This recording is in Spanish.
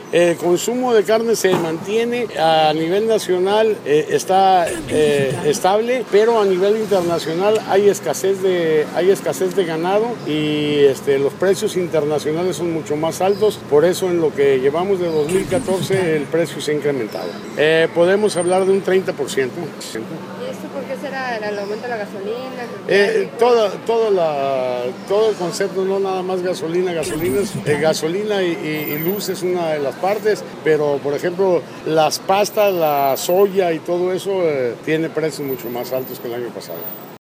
El consumo de carne se mantiene a nivel nacional, está estable, pero a nivel internacional hay escasez de ganado y los precios internacionales son mucho más altos. Por eso en lo que llevamos de 2014 el precio se ha incrementado. Podemos hablar de un 30%. ¿Y esto por qué será? ¿El aumento de la gasolina? Todo el concepto, no nada más gasolina y luz es una de las partes, pero por ejemplo las pastas, la soya y todo eso tiene precios mucho más altos que el año pasado.